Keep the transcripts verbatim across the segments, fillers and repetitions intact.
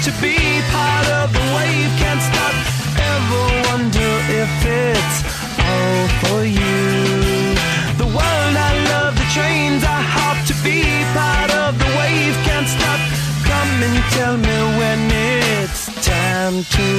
to be part of the wave. Can't stop, ever wonder if it's all for you. The world I love, the trains I hop to be part of the wave. Can't stop, come and tell me when it's time to.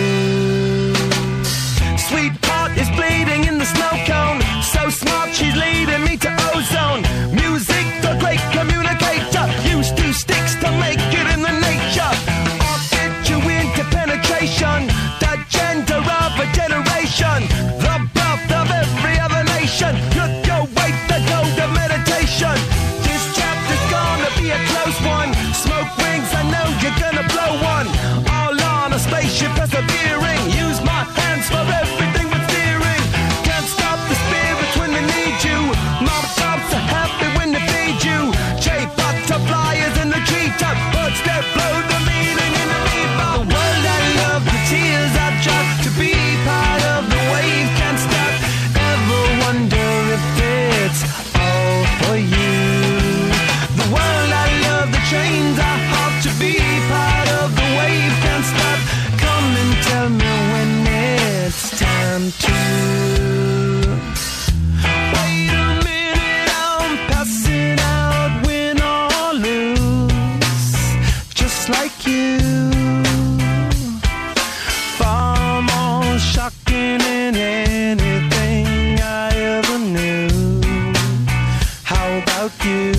Sweetheart is bleeding in the snow cone. So smart, she's leading me to ozone. Music, the great communicator. Used two sticks to make it in the nature. I'll get you into penetration. The gender of a generation. The birth of every other nation. Look your way, the gold of meditation. This chapter's gonna be a close one. Smoke rings, I know you're gonna blow one. All on a spaceship persevering. Use my hands for everything but steering. Can't stop the spirits when they need you. Mom tops are happy when they feed you. J butterflies in the treetop. Birds that blow the meaning in the meatball. The world I love, the tears I've dropped to be part of the wave. Can't stop, ever wonder if it's all for you. The world I love, the trains I hop to be part of the wave. Can't stop, come and tell me when it's time to. Wait a minute, I'm passing out, win or lose, just like you. Far more shocking than anything I ever knew. How about you?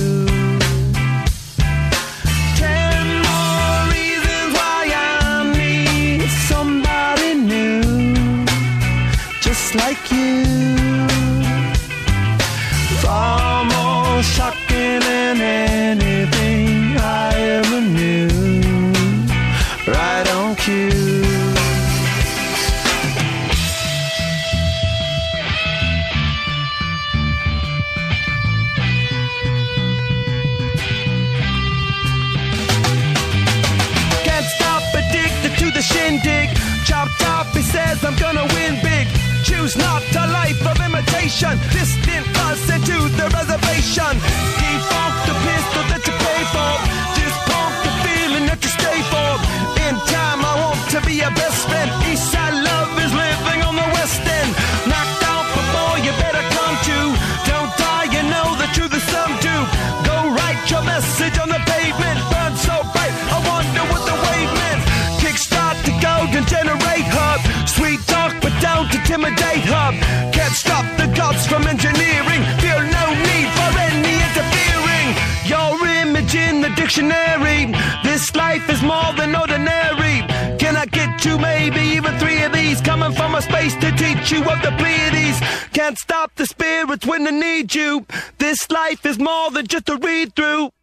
Ten more reasons why I need somebody new, just like you. Far more shocking than anything I ever knew. Right on cue. Can't stop, addicted to the shindig. Chop top, he says I'm gonna win big. Choose not a life of imitation. Distant us into the reservation. Default the pistol that you pay for. Dispunk the feeling that you stay for. In time I want to be your best friend. Eastside love is living on the west end. Knocked out before you better come to. Don't die, you know the truth is some do. Go write your message on the pavement. Burn so bright, I wonder what the wave meant. Kickstart the golden generate hub. Sweet talk but don't intimidate hub. Can't stop the gods from engineering. Feel no need for any interfering. Your image in the dictionary. This life is more than ordinary. Can I get two, maybe even three of these? Coming from a space to teach you of the Pleiades. Can't stop the spirits when they need you. This life is more than just a read through.